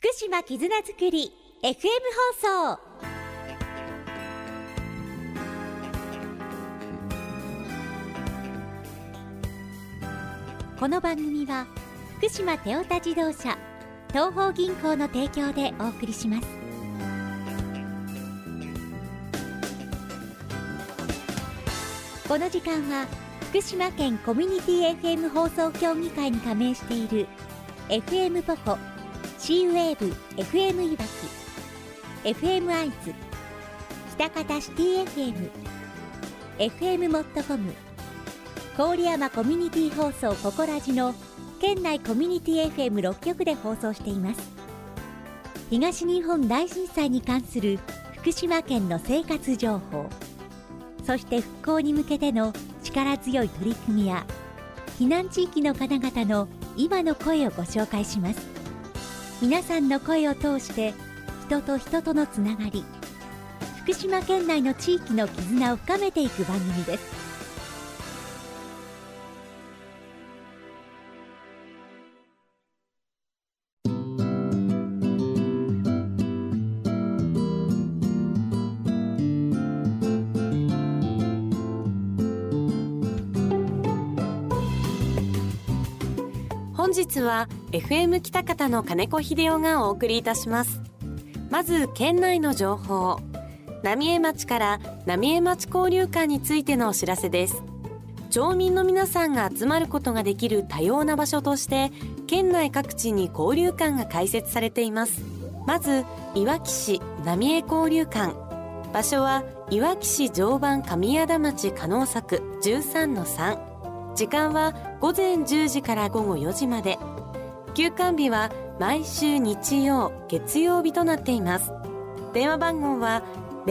福島絆づくり FM 放送。この番組は福島テオタ自動車東邦銀行の提供でお送りします。この時間は福島県コミュニティ FM 放送協議会に加盟している FM ポコ、C ウェーブ FM いわき、 FM アイズ、北方シティ FM、 FM モットコム、郡山コミュニティ放送ポコラジの県内コミュニティ FM6 局で放送しています。東日本大震災に関する福島県の生活情報、そして復興に向けての力強い取り組みや避難地域の方々の今の声をご紹介します。皆さんの声を通して人と人とのつながり、福島県内の地域の絆を深めていく番組です。 本日は FM 北方の金子秀夫がお送りいたします。まず県内の情報、浪江町から浪江町交流館についてのお知らせです。町民の皆さんが集まることができる多様な場所として県内各地に交流館が開設されています。まずいわき市浪江交流館、場所はいわき市常磐上和田町加納作 13-3、時間は午前10時から午後4時まで。休館日は毎週日曜月曜日となっています。電話番号は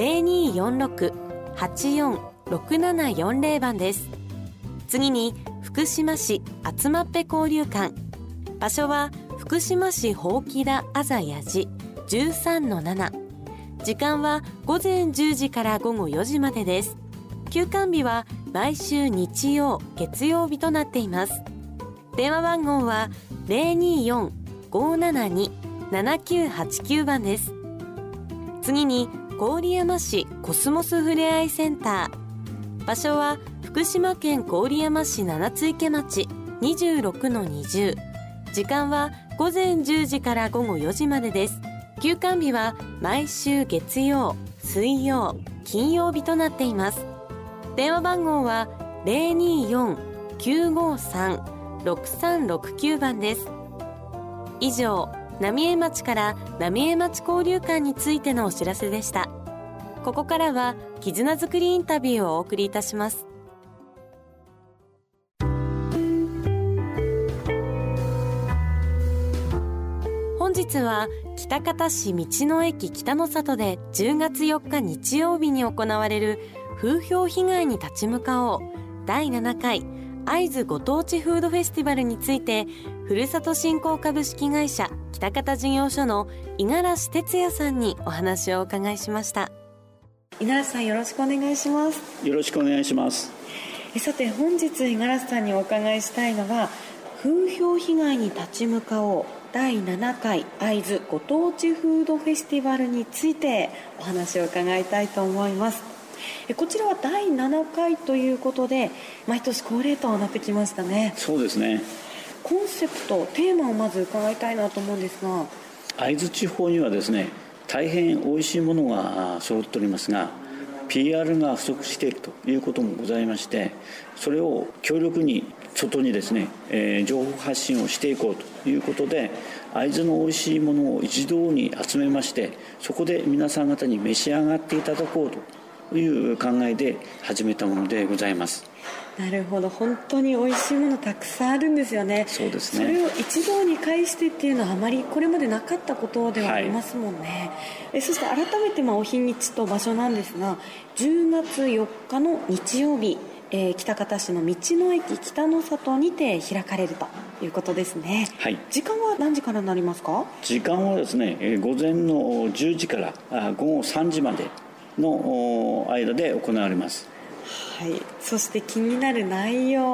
0246-846740 番です。次に福島市あつまっぺ交流館、場所は福島市ほうきだあざやじ 13-7、時間は午前10時から午後4時までです。休館日は毎週日曜月曜日となっています。電話番号は 024-572-7989 番です。次に郡山市コスモスふれあいセンター、場所は福島県郡山市七津池町 26-20、時間は午前10時から午後4時までです。休館日は毎週月曜水曜金曜日となっています。電話番号は 024-953-6369 番です。以上、浪江町から浪江町交流館についてのお知らせでした。ここからは絆づくりインタビューをお送りいたします。本日は喜多方市道の駅北の里で10月4日日曜日に行われる風評被害に立ち向かおう第7回会津ご当地フードフェスティバルについて、ふるさと振興株式会社喜多方事業所の五十嵐哲也さんにお話をお伺いしました。五十嵐さん、よろしくお願いします。 よろしくお願いします。 さて本日五十嵐さんにお伺いしたいのが、風評被害に立ち向かおう第7回会津ご当地フードフェスティバルについてお話を伺いたいと思います。こちらは第7回ということで毎年恒例となってきましたね。 そうですね。 コンセプト、テーマをまず伺いたいなと思うんですが、 会津地方にはですね、大変美味しいものが揃っておりますが PR が不足しているということもございまして、それを強力に外にですね、情報発信をしていこうということで、会津の美味しいものを一堂に集めまして、そこで皆さん方に召し上がっていただこうという考えで始めたものでございます。 なるほど、本当に美味しいものたくさんあるんですよね。 そうですね。 それを一堂に会してっていうのはあまりこれまでなかったことではありますもんね、はい。そして改めてお日にちと場所なんですが、10月4日の日曜日、喜多方市の道の駅北の里にて開かれるということですね、はい。時間は何時からになりますか？ 時間はですね、午前の10時から午後3時までの間で行われます。 はい、そして気になる内容、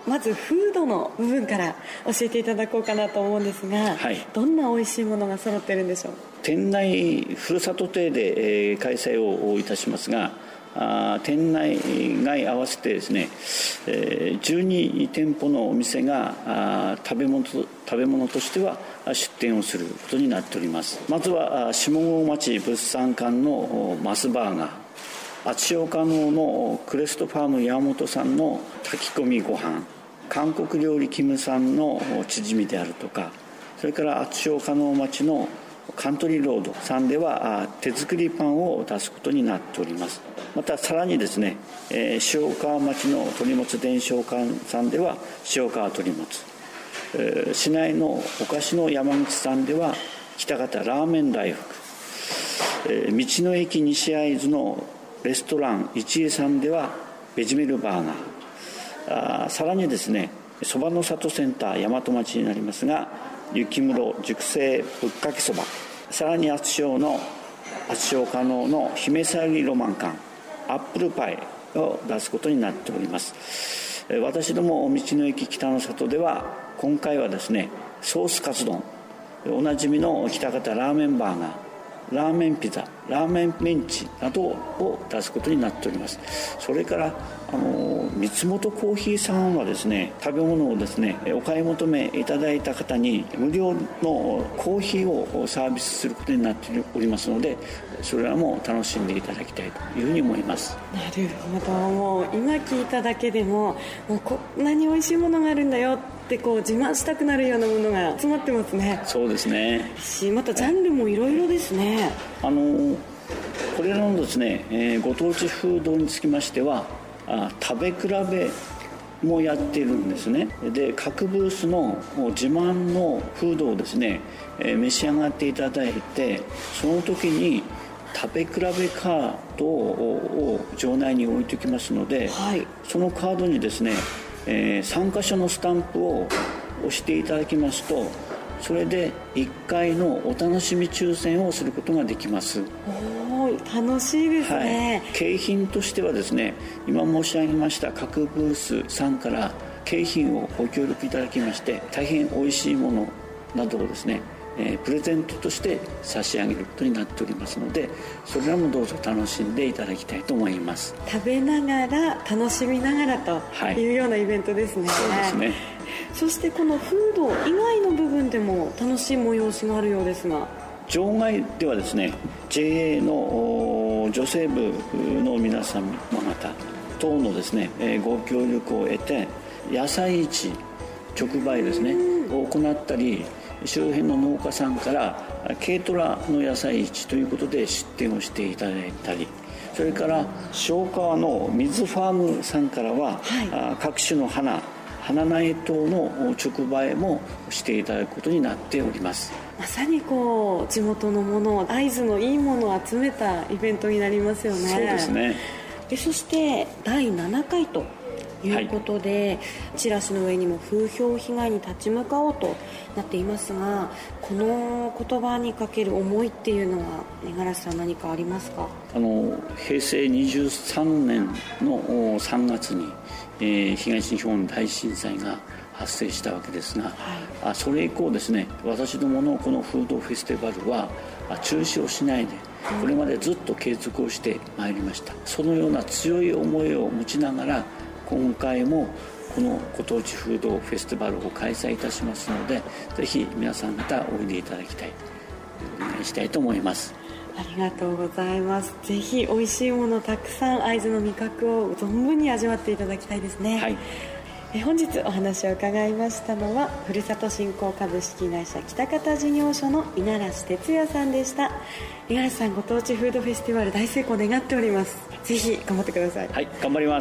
まずフードの部分から教えていただこうかなと思うんですが、はい、どんな美味しいものが揃ってるんでしょう。 店内ふるさと亭で、開催をいたしますが、店内外合わせてですね、12店舗のお店が食べ物としては出店をすることになっております。まずは下郷町物産館のマスバーガー、厚塩加納のクレストファーム山本さんの炊き込みご飯、韓国料理キムさんのチヂミであるとか、それから厚塩加納町のカントリーロードさんでは手作りパンを出すことになっております。またさらにですね、塩川町の鳥もつ伝承館さんでは塩川鳥もつ、市内のお菓子の山口さんでは北方ラーメン大福、道の駅西会津のレストラン一恵さんではベジメルバーガー、さらにですね、そばの里センター大和町になりますが雪室熟成ぶっかけそば、さらに厚塩加納の姫さゆりロマン館アップルパイを出すことになっております。私ども道の駅北の里では今回はですね、ソースカツ丼、おなじみの北方ラーメンバーガー、ラーメンピザ、ラーメンメンチなどを出すことになっております。それから三本コーヒーさんはですね、食べ物をですねお買い求めいただいた方に無料のコーヒーをサービスすることになっておりますので、それらも楽しんでいただきたいというふうに思います。 なるほど。もう今聞いただけでもこんなに美味しいものがあるんだよって自慢したくなるようなものが詰まってますね。 そうですね。 またジャンルもいろいろですね。 これらのですね、ご当地フードにつきましては食べ比べもやっているんですね。で、各ブースの自慢のフードをですね、召し上がっていただいて、その時に食べ比べカードを場内に置いておきますので、はい、そのカードにですね、参加者のスタンプを押していただきますと、それで1回のお楽しみ抽選をすることができます。 楽しいですね。 はい、景品としてはですね、今申し上げました各ブースさんから景品をご協力いただきまして、大変美味しいものなどをですね、プレゼントとして差し上げることになっておりますので、それらもどうぞ楽しんでいただきたいと思います。 食べながら楽しみながらというようなイベントですね。 そうですね。 そしてこのフード以外の部分でも楽しい催しがあるようですが、 場外ではですね、 JA の女性部の皆様方等のですね、ご協力を得て野菜市直売ですねを行ったり、周辺の農家さんから軽トラの野菜市ということで出店をしていただいたり、それから塩川の水ファームさんからは、はい、各種の花苗等の直売もしていただくことになっております。 まさに地元のもの、会津のいいものを集めたイベントになりますよね。 そうですね。 そして第7回ということで、はい、チラシの上にも風評被害に立ち向かおうとなっていますが、この言葉にかける思いっていうのは五十嵐さん何かありますか？ 平成23年の3月に、東日本大震災が発生したわけですが、はい、それ以降ですね、私どものこのフードフェスティバルは中止をしないでこれまでずっと継続をしてまいりました。そのような強い思いを持ちながら、今回もこのご当地フードフェスティバルを開催いたしますので、ぜひ皆さん方おいでいただきたい、お願いしたいと思います。 ありがとうございます。ぜひ美味しいものたくさん、会津の味覚を存分に味わっていただきたいですね。はい。本日お話を伺いましたのは、ふるさと振興株式会社北方事業所の五十嵐哲也さんでした。五十嵐さん、ご当地フードフェスティバル大成功願っております。ぜひ頑張ってください。 はい、頑張ります。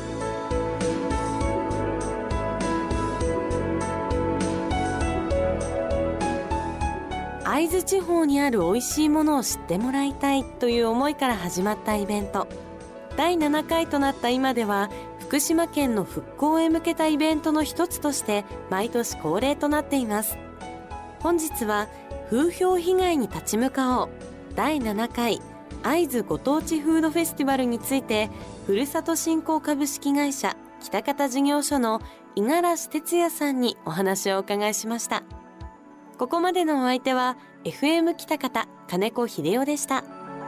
会津地方にある美味しいものを知ってもらいたいという思いから始まったイベント。第7回となった今では、福島県の復興へ向けたイベントの一つとして毎年恒例となっています。本日は風評被害に立ち向かおう第7回会津ご当地フードフェスティバルについて、ふるさと振興株式会社北方事業所の五十嵐哲也さんにお話をお伺いしました。ここまでのお相手は FM 北方金子秀夫でした。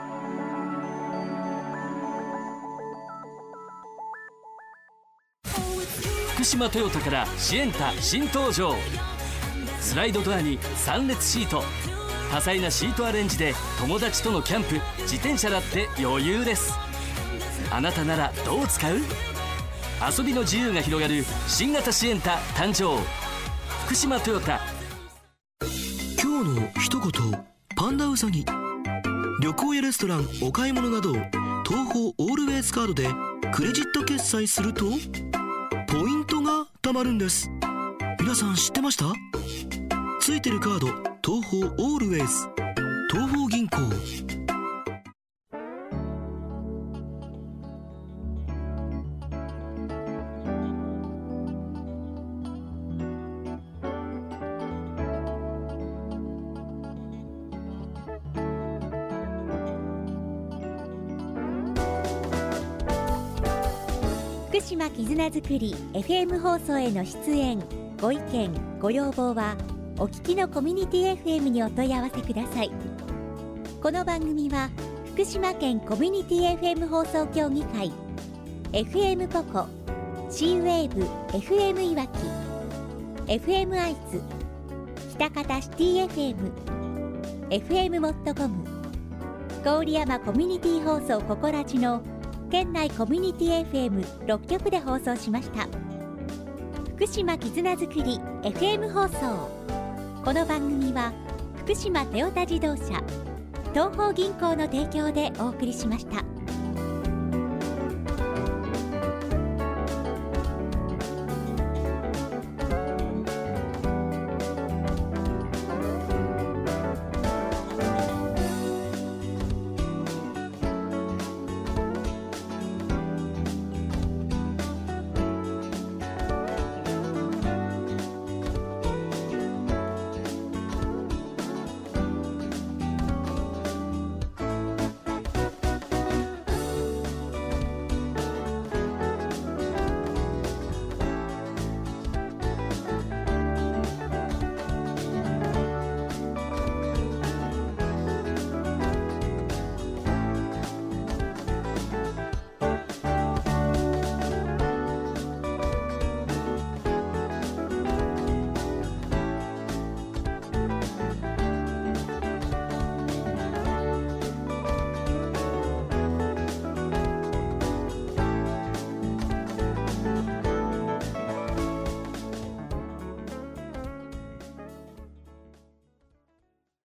福島トヨタからシエンタ新登場。スライドドアに3列シート、多彩なシートアレンジで友達とのキャンプ、自転車だって余裕です。あなたならどう使う？遊びの自由が広がる新型シエンタ誕生。福島トヨタ。 今日の一言、パンダウサギ。旅行やレストラン、お買い物など東宝オールウェイズカードでクレジット決済するとポイントが貯まるんです。皆さん知ってました？ついてるカード、東宝オールウェイズ、東宝銀行。 福島絆づくり FM 放送への出演、ご意見ご要望はお聞きのコミュニティ FM にお問い合わせください。この番組は福島県コミュニティ FM 放送協議会、 FM ポコ、 C-WAVE FM いわき、 FM 愛知、北方シティ FM、 FM モットコム、郡山コミュニティ放送ココラジの県内コミュニティ FM6 局で放送しました。福島絆づくり FM 放送。この番組は福島トヨタ自動車、東宝銀行の提供でお送りしました。